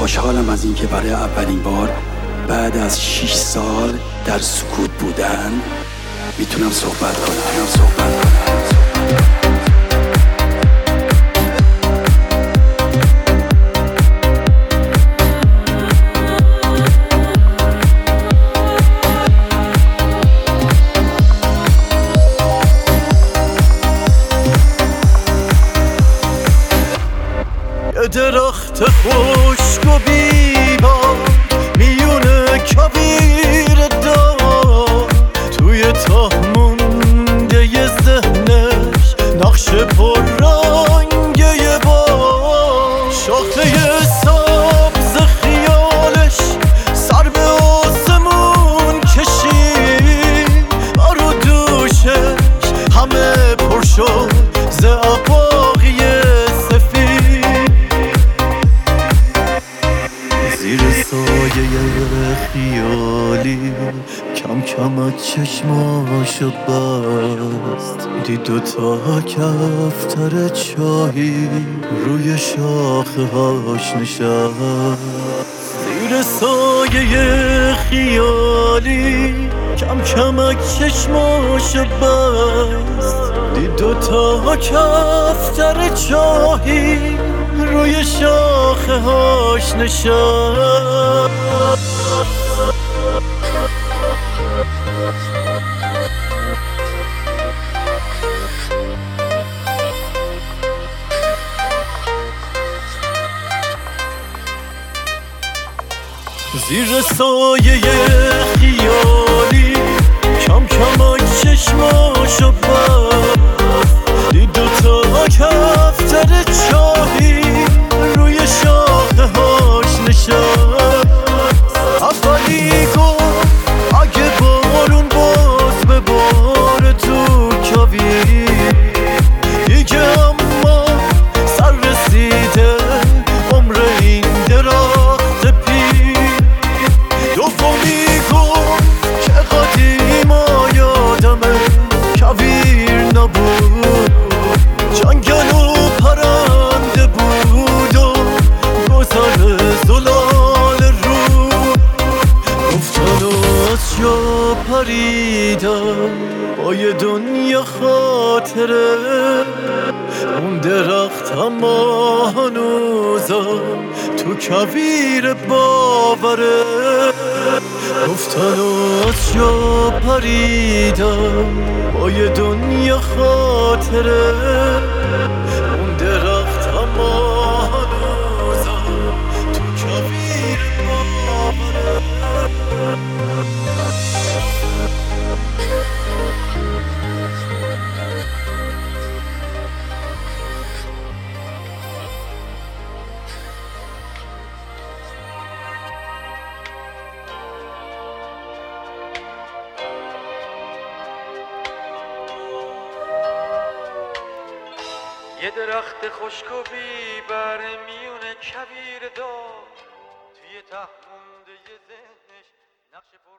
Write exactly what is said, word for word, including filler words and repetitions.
خوشحالم از اینکه برای اولین بار بعد از شش سال در سکوت بودن میتونم صحبت کنم میتونم صحبت کنم درخت خشک و بیبار میونه کویر دار، توی تاه مونده ی ذهنش نقش پررنگه ی بار، شاخه سبز خیالش سر به آسمون کشید، بارو دوشش همه پر شد ز عباقی زیر سایه خیالی کم کم از چشماشو بست، دید دوتا کفتر چاهی روی شاخه هاش نشست. زیر سایه خیالی کم کم از چشماشو بست، دید دوتا کفتر چاهی روی شاخه هاش نشست. زیر سایه خیالی کم کم از چشماشو بست، دید دوتا کفتر چاهی روی شاخه هاش نشست. اولی گفت اگه بارون باز به بار تو کویر، دیگه اما سر رسیده عمر این درخت پیر. دومی گفت که قدیما یادمه کویر نبود، جنگل و پرنده بود و گذر زلال رو، گفتن و از جا پریدم با یه دنیا خاطره، اون درخت اما هنوزم تو کویر باوره. گفتن و از جا پریدم با یه دنیا خاطره، اون درخت اما هنوزم تو کویر باوره. یه درخت خشک و بیبر میونه کویر دار، توی ته مونده ی ذهنش نقش پر